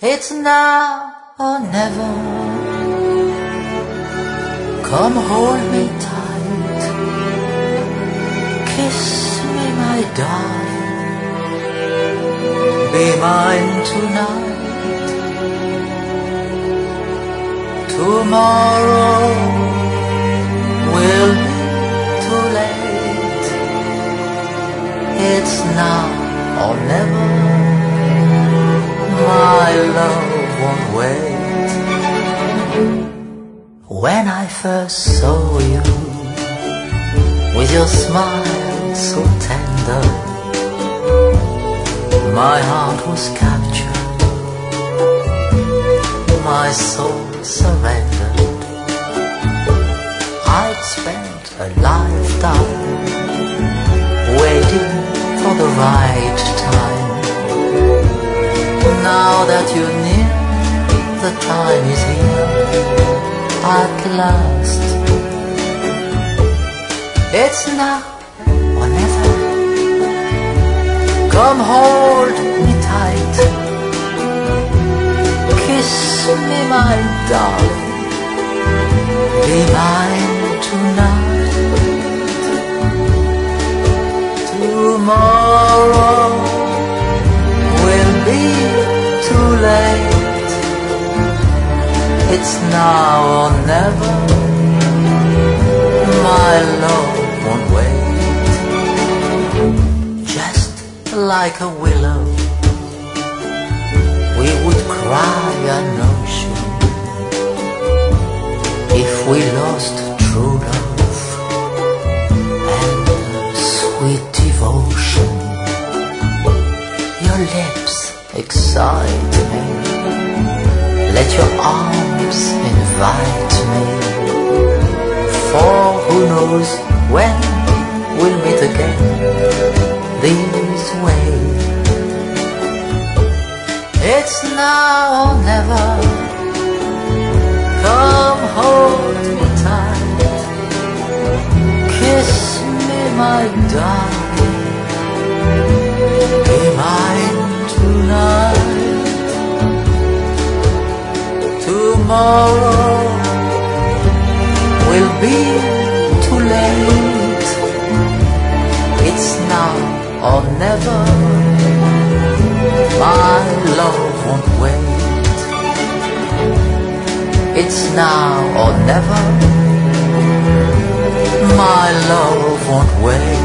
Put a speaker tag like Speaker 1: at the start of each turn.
Speaker 1: It's now or never. Come hold me tight, kiss me my darling, be mine tonight. Tomorrow will be too late. It's now or never. My love won't wait. When I first saw you, with your smile so tender, my heart was captured, my soul surrendered. I'd spent a lifetime waiting for the right time. Now that you're near, the time is here at last. It's now or never. Come hold me tight, kiss me my darling, be mine tonight. Tomorrow will be too late. It's now or never. My love won't wait. Just like a willow, we would cry an ocean if we lost true love and sweet devotion. Your lips excite me, let your arms invite me, for who knows when we'll meet again this way. It's now or never. Come hold me tight, kiss me my darling, be mine tonight. Tomorrow will be too late. It's now or never. My love won't wait. It's now or never. My love won't wait.